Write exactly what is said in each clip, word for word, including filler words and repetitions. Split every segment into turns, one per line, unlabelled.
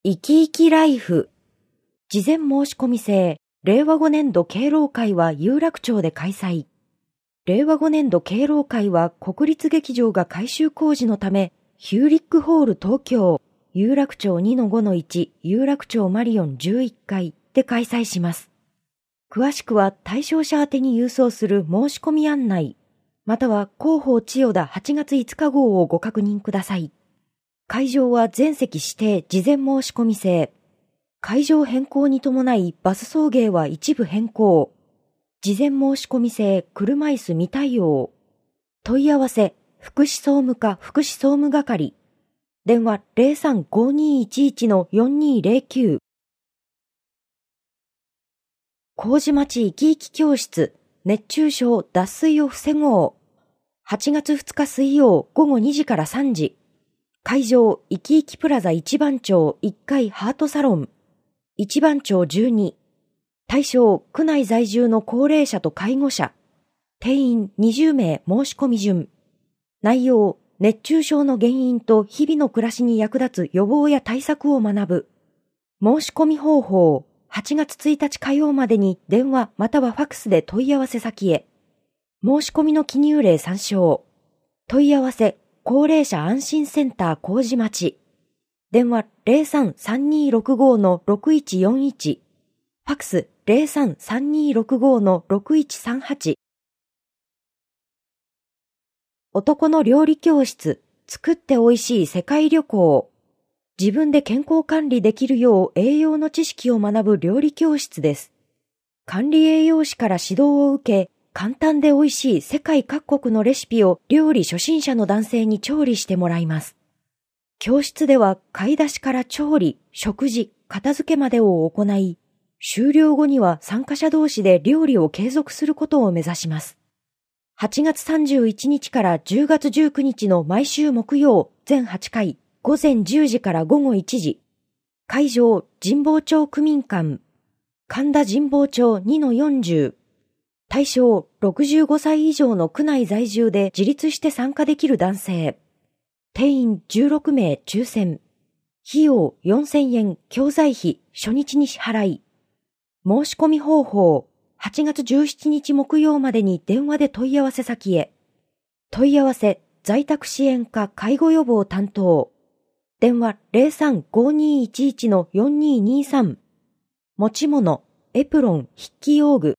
生き生きライフ。事前申し込み制、令和ごねん度敬老会は有楽町で開催。令和ごねん度敬老会は国立劇場が改修工事のため、ヒューリックホール東京、有楽町 にのごのいち、有楽町マリオンじゅういっかいで開催します。詳しくは対象者宛てに郵送する申し込み案内、または広報千代田はちがついつか号をご確認ください。会場は全席指定事前申し込み制。会場変更に伴いバス送迎は一部変更。事前申し込み制車椅子未対応。問い合わせ、福祉総務課福祉総務係。電話 ゼロさんごにいちいちのよんにゼロきゅう。麹町生き生き教室、熱中症脱水を防ごう。はちがつふつか水曜午後にじからさんじ。会場、生き生きプラザ一番町いっかいハートサロン。一番町じゅうに。対象、区内在住の高齢者と介護者。定員にじゅうめい申し込み順。内容、熱中症の原因と日々の暮らしに役立つ予防や対策を学ぶ。申し込み方法、はちがつついたち火曜までに電話またはファクスで問い合わせ先へ。申し込みの記入例参照。問い合わせ、高齢者安心センター麹町。電話 ゼロさんさんにろくごのろくいちよんいち。ファクス ゼロさんさんにろくごのろくいちさんはち。男の料理教室、作って美味しい世界旅行。自分で健康管理できるよう栄養の知識を学ぶ料理教室です。管理栄養士から指導を受け、簡単で美味しい世界各国のレシピを料理初心者の男性に調理してもらいます。教室では買い出しから調理、食事、片付けまでを行い、終了後には参加者同士で料理を継続することを目指します。はちがつさんじゅういちにちからじゅうがつじゅうくにちの毎週木曜全はちかい、午前じゅうじから午後いちじ。会場、神保町区民館。神田神保町 にのよんじゅう。対象、ろくじゅうごさい以上の区内在住で自立して参加できる男性。定員じゅうろくめい抽選。費用よんせんえん、教材費、初日に支払い。申し込み方法、はちがつじゅうしちにち木曜までに電話で問い合わせ先へ。問い合わせ、在宅支援課介護予防担当。電話 ゼロさんごにいちいちのよんににさん。持ち物、エプロン、筆記用具。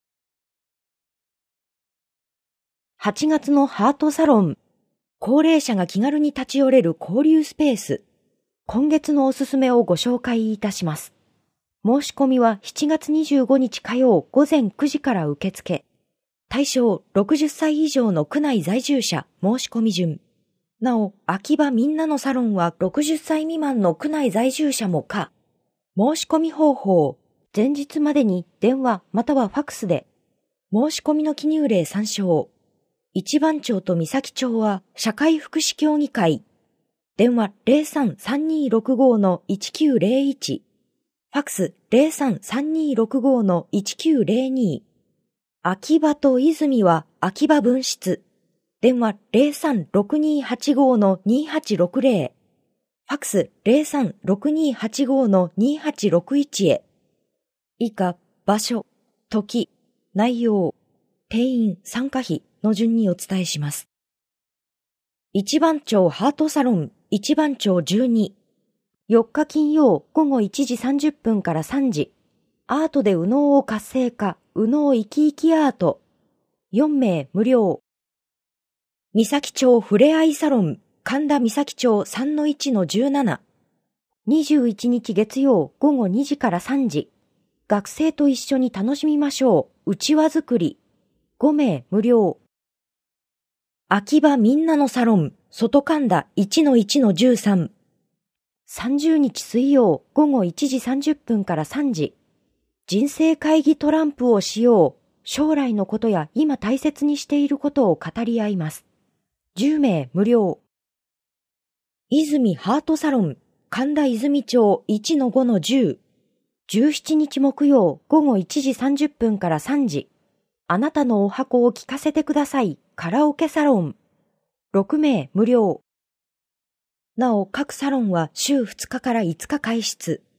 はちがつのハートサロン。高齢者が気軽に立ち寄れる交流スペース。今月のおすすめをご紹介いたします。申し込みはしちがつにじゅうごにち火曜午前くじから受付。対象ろくじゅっさい以上の区内在住者申し込み順。なお、秋葉みんなのサロンはろくじゅっさい未満の区内在住者も可。申し込み方法。前日までに電話またはファクスで。申し込みの記入例参照。一番町と三崎町は社会福祉協議会。電話 ゼロさんさんにろくごのいちきゅうゼロいち。ファクス ゼロさんさんにろくごのいちきゅうゼロに。秋葉と泉は秋葉分室。電話 ゼロさんろくにはちごのにはちろくゼロ。ファクス ゼロさんろくにはちごのにはちろくいちへ。以下、場所、時、内容、定員、参加費の順にお伝えします。一番町ハートサロン、一番町じゅうに。よっか金曜午後いちじさんじゅっぷんからさんじ。アートで右脳を活性化、右脳生き生きアート。よんめい無料。三崎町ふれあいサロン、神田三崎町 さんのいちのじゅうなな。にじゅういちにち月曜午後にじからさんじ。学生と一緒に楽しみましょう。うちわ作り。ごめい無料。秋葉みんなのサロン、外神田 いちのいちのじゅうさん。さんじゅうにち水曜午後いちじさんじゅっぷんからさんじ。人生会議トランプをしよう。将来のことや今大切にしていることを語り合います。じゅうめい無料。泉ハートサロン、神田泉町 いちのごのじゅう。じゅうしちにち木曜午後いちじさんじゅっぷんからさんじ。あなたのお箱を聞かせてください。カラオケサロン。ろくめい無料。なお、各サロンは週ふつかからいつか開室。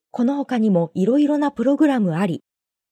この他にもいろいろなプログラムあり。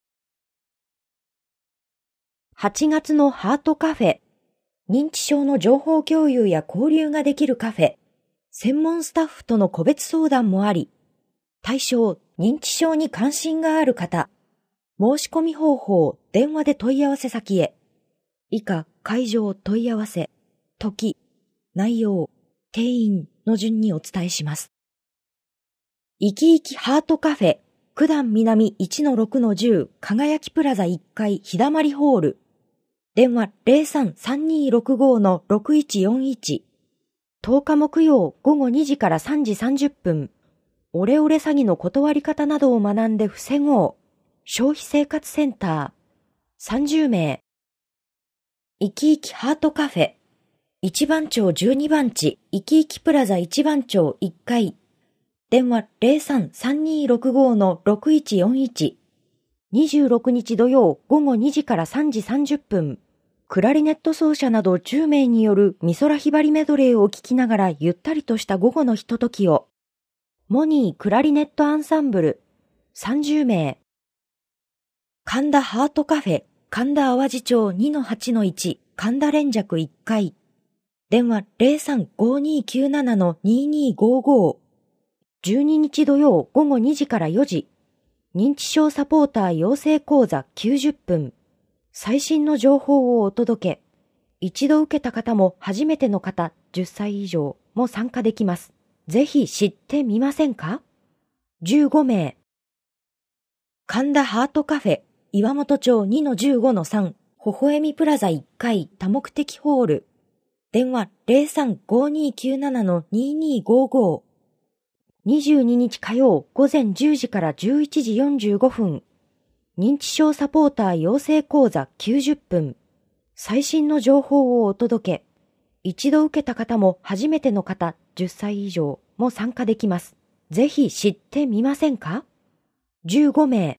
はちがつのハートカフェ。認知症の情報共有や交流ができるカフェ。専門スタッフとの個別相談もあり。対象、認知症に関心がある方。申し込み方法、電話で問い合わせ先へ。以下、会場問い合わせ、時、内容、定員の順にお伝えします。いきいきハートカフェ、九段南 いちのろくのじゅう 輝きプラザいっかい日だまりホール。電話 ゼロさん さんにーろくご のろくいちよんいち。とおか木曜午後にじからさんじさんじゅっぷん。オレオレ詐欺の断り方などを学んで防ごう。消費生活センター。さんじゅうめい。いきいきハートカフェ。一番町じゅうにばん地、いきいきプラザ一番町いっかい。電話 ゼロさん さんにーろくご のろくいちよんいち。にじゅうろくにち土曜午後にじからさんじさんじゅっぷん。クラリネット奏者などじゅうめいによる美空ひばりメドレーを聴きながらゆったりとした午後のひとときを。モニークラリネットアンサンブルさんじゅうめい。神田ハートカフェ神田淡路町 にのはちのいち 神田連雀いっかい。電話 ゼロさん ごにーきゅうなな のにーにーごーごー。じゅうににち土曜午後にじからよじ。認知症サポーター養成講座きゅうじゅっぷん。最新の情報をお届け。一度受けた方も初めての方じゅっさい以上も参加できます。ぜひ知ってみませんか ?じゅうごめい。神田ハートカフェ岩本町 にのじゅうごのさん 微笑みプラザいっかい多目的ホール。電話 ゼロさん ごにーきゅうなな のにーにーごーごー。にじゅうににち火曜午前じゅうじからじゅういちじよんじゅうごふん。認知症サポーター養成講座きゅうじゅっぷん。最新の情報をお届け。一度受けた方も初めての方じゅっさい以上も参加できます。ぜひ知ってみませんか ?じゅうごめい。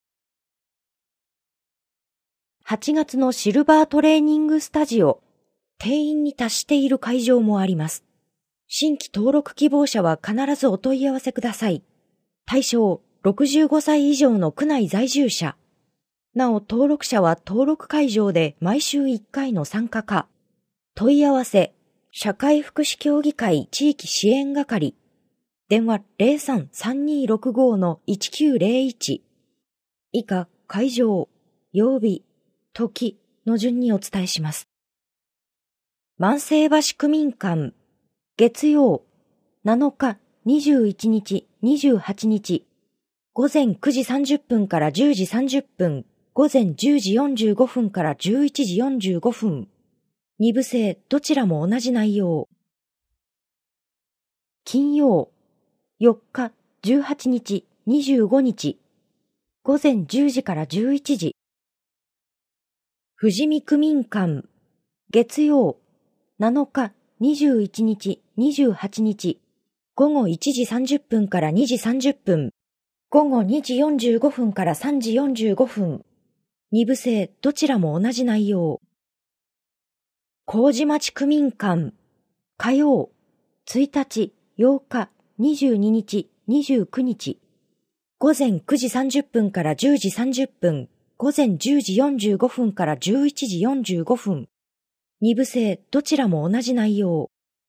はちがつのシルバートレーニングスタジオ。定員に達している会場もあります。新規登録希望者は必ずお問い合わせください。対象、ろくじゅうごさい以上の区内在住者。なお登録者は登録会場で毎週いっかいの参加か。問い合わせ、社会福祉協議会地域支援係。電話 ゼロさん さんにーろくご のいちきゅうゼロいち。以下、会場、曜日、時の順にお伝えします。万世橋区民館。月曜、なのか、にじゅういちにち、にじゅうはちにち。午前くじさんじゅっぷんからじゅうじさんじゅっぷん。午前じゅうじよんじゅうごふんからじゅういちじよんじゅうごふん。二部制どちらも同じ内容。金曜、よっか、じゅうはちにち、にじゅうごにち。午前じゅうじからじゅういちじ。富士見区民館。月曜、なのか、にじゅういちにち、にじゅうはちにち。午後いちじさんじゅっぷんからにじさんじゅっぷん。午後にじよんじゅうごふんからさんじよんじゅうごふん。二部制どちらも同じ内容。麹町区民館。火曜、ついたち、ようか、にじゅうににち、にじゅうくにち。午前くじさんじゅっぷんからじゅうじさんじゅっぷん。午前じゅうじよんじゅうごふんからじゅういちじよんじゅうごふん。二部制どちらも同じ内容。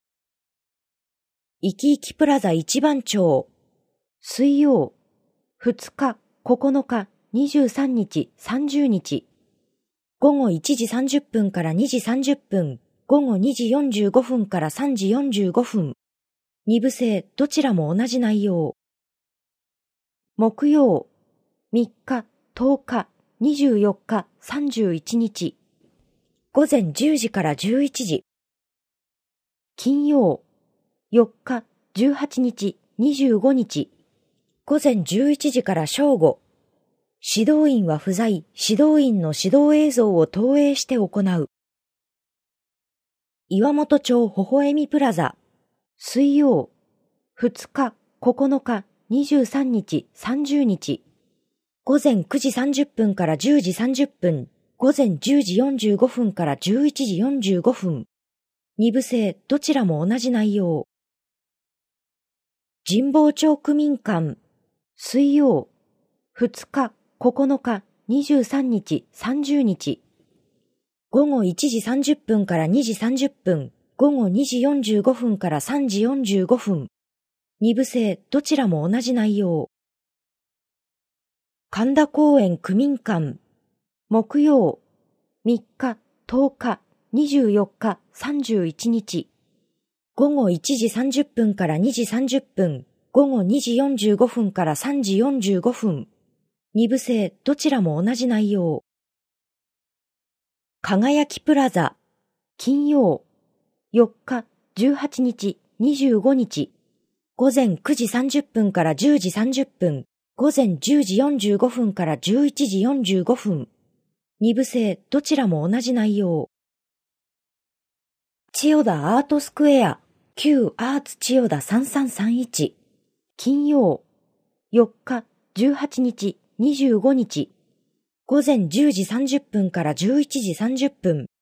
いきいきプラザ一番町。水曜、ふつか、ここのか、にじゅうさんにち、さんじゅうにち。午後いちじさんじゅっぷんからにじさんじゅっぷん。午後にじよんじゅうごふんからさんじよんじゅうごふん。二部制どちらも同じ内容。木曜、みっか、とおか、にじゅうよっか、さんじゅういちにち。午前じゅうじからじゅういちじ。金曜、よっか、じゅうはちにち、にじゅうごにち。午前じゅういちじから正午。指導員は不在、指導員の指導映像を投影して行う。岩本町微笑みプラザ。水曜、ふつか、ここのか、にじゅうさんにち、さんじゅうにち。午前くじさんじゅっぷんからじゅうじさんじゅっぷん。午前じゅうじよんじゅうごふんからじゅういちじよんじゅうごふん。二部制どちらも同じ内容。神保町区民館。 水曜、ふつか、ここのか、にじゅうさんにち、さんじゅうにち。午後いちじさんじゅっぷんからにじさんじゅっぷん、午後にじよんじゅうごふんからさんじよんじゅうごふん。二部制、どちらも同じ内容。神田公園区民館。木曜、みっか、とおか、にじゅうよっか、さんじゅういちにち。午後いちじさんじゅっぷんからにじさんじゅっぷん、午後にじよんじゅうごふんからさんじよんじゅうごふん。二部制、どちらも同じ内容。輝きプラザ。金曜、よっか、じゅうはちにち、にじゅうごにち。午前くじさんじゅっぷんからじゅうじさんじゅっぷん、午前じゅうじよんじゅうごふんからじゅういちじよんじゅうごふん。二部制、どちらも同じ内容。千代田アートスクエア、旧アーツ千代田さんさんさんいち。金曜、よっか、じゅうはちにち、にじゅうごにち。午前じゅうじさんじゅっぷんからじゅういちじさんじゅっぷん。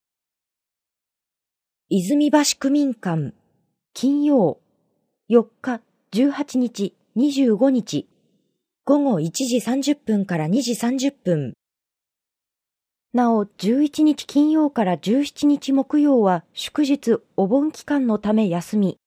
泉橋区民館。金曜、よっか、じゅうはちにち、にじゅうごにち。午後いちじさんじゅっぷんからにじさんじゅっぷん。なお、じゅういちにち金曜からじゅうしちにち木曜は祝日お盆期間のため休み。